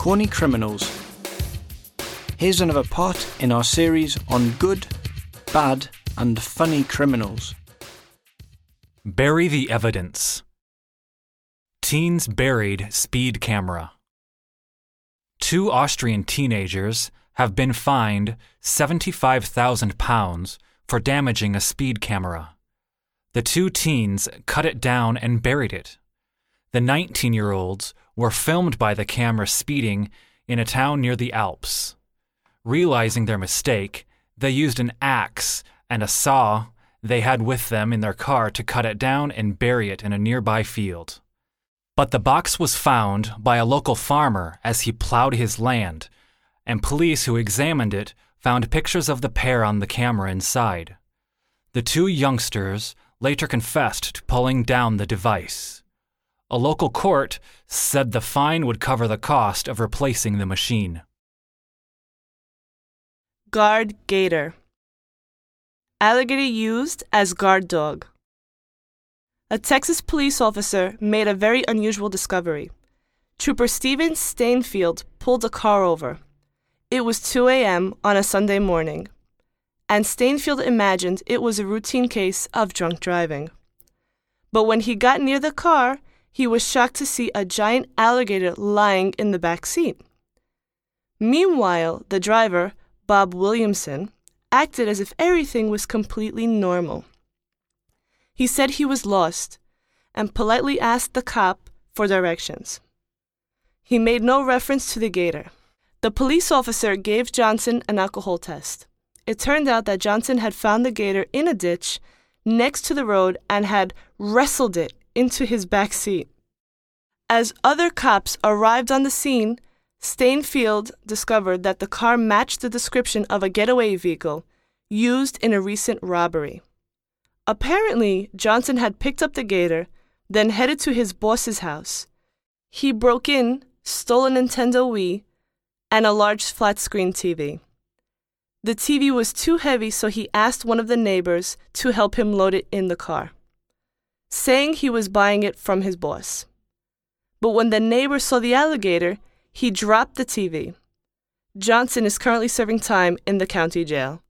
Corny Criminals. Here's another part in our series on good, bad, and funny criminals. Bury the evidence. Teens buried speed camera. 2 Austrian teenagers have been fined £75,000 for damaging a speed camera. The 2 teens cut it down and buried it. The 19-year-olds were filmed by the camera speeding in a town near the Alps. Realizing their mistake, they used an axe and a saw they had with them in their car to cut it down and bury it in a nearby field. But the box was found by a local farmer as he plowed his land, and police who examined it found pictures of the pair on the camera inside. The 2 youngsters later confessed to pulling down the device. A local court said the fine would cover the cost of replacing the machine. Guard gator. Alligator used as guard dog. A Texas police officer made a very unusual discovery. Trooper Steven Stainfield pulled a car over. It was 2 a.m. on a Sunday morning, and Stainfield imagined it was a routine case of drunk driving. But when he got near the car, he was shocked to see a giant alligator lying in the back seat. Meanwhile, the driver, Bob Williamson, acted as if everything was completely normal. He said he was lost and politely asked the cop for directions. He made no reference to the gator. The police officer gave Johnson an alcohol test. It turned out that Johnson had found the gator in a ditch next to the road and had wrestled it into his back seat. As other cops arrived on the scene, Stainfield discovered that the car matched the description of a getaway vehicle used in a recent robbery. Apparently, Johnson had picked up the gator, then headed to his boss's house. He broke in, stole a Nintendo Wii, and a large flat-screen TV. The TV was too heavy, so he asked one of the neighbors to help him load it in the car, saying he was buying it from his boss. But when the neighbor saw the alligator, he dropped the TV. Johnson is currently serving time in the county jail.